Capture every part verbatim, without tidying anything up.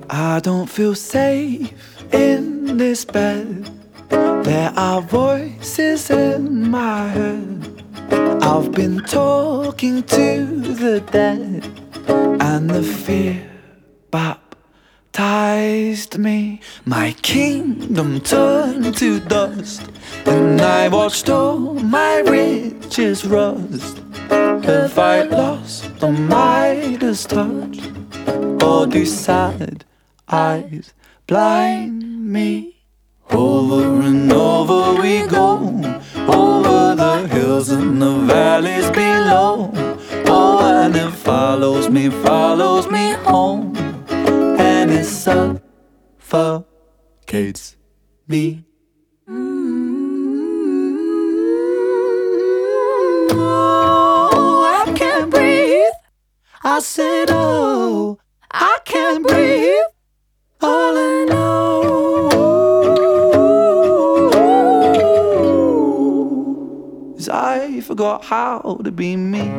I don't feel safe in this bed. There are voices in my head. I've been talking to the dead, and the fear baptized me. My kingdom turned to dust, and I watched all my riches rust. Have I lost the Midas touch, or do sad eyes blind me? Over and over we go, over the hills and the valleys below. Oh, and it follows me, follows me home, and it suffocates me. Oh, I can't breathe. I said, oh, I can't breathe. All I know is I forgot how to be me.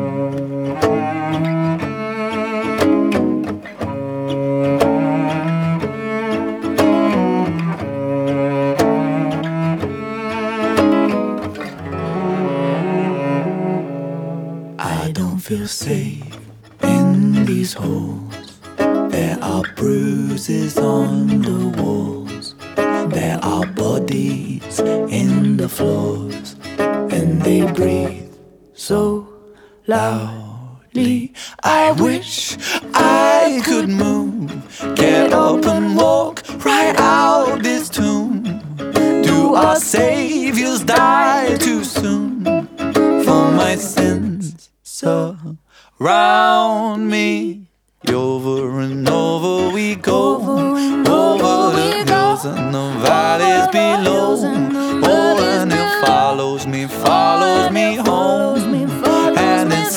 I don't feel safe in these halls. There are bruises on the walls. There are bodies in the floors, and they breathe so loudly. I wish I could move, get up and walk right out this tomb. Do our saviors die too soon? For my sins surround me. Over and over we go, over the hills and the valleys below. Oh, and it follows me, follows me home, and it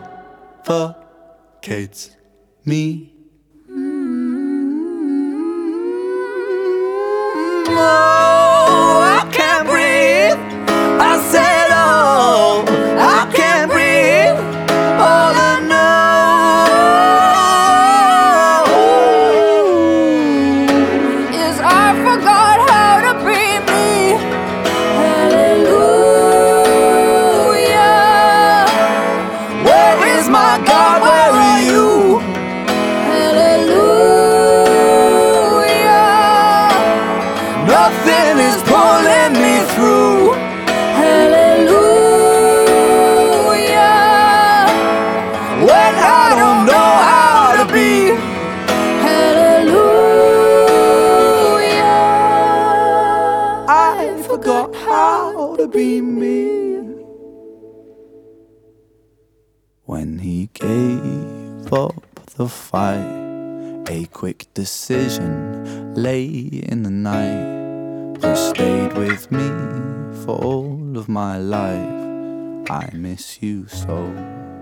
suffocates me. Oh, I can't breathe. I said, oh, I can't breathe. All I nothing is pulling me through. Hallelujah. When I don't know how to be. Hallelujah. I forgot how to be me. When he gave up the fight, a quick decision lay in the night. You stayed with me for all of my life. I miss you so.